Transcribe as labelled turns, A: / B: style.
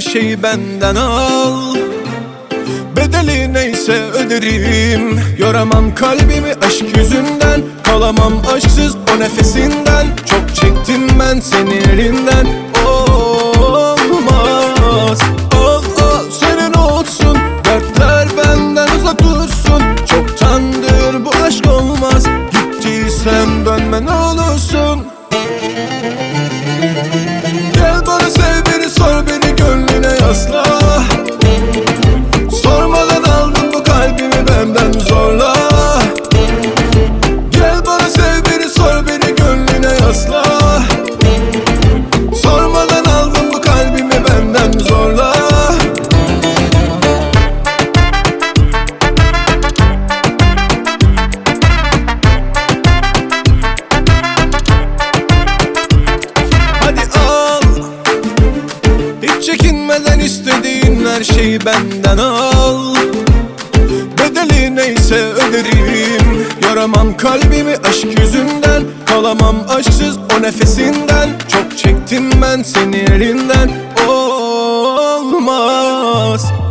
A: şeyi benden al. Bedeli neyse öderim. Yoramam kalbimi aşk yüzünden, kalamam aşksız o nefesinden. Çok çektim ben senin elinden. Olmaz, ol senin olsun. Dertler benden uzak dursun. Çoktandır bu aşk olmaz. Gittiysen dönme ne olursun. Gel bana sev beni, sor beni, gönlüne yasla. Sormadan aldın bu kalbimi benden zorla. Gel bana sev beni, sor beni, gönlüne yasla. Sormadan aldın bu kalbimi benden zorla. Hadi al, hiç çekinmeden istediğin her şeyi benden al. Bedeli neyse öderim. Yoramam kalbimi aşk yüzünden, kalamam aşksız o nefesinden. Çok çektim ben senin elinden. Olmaz.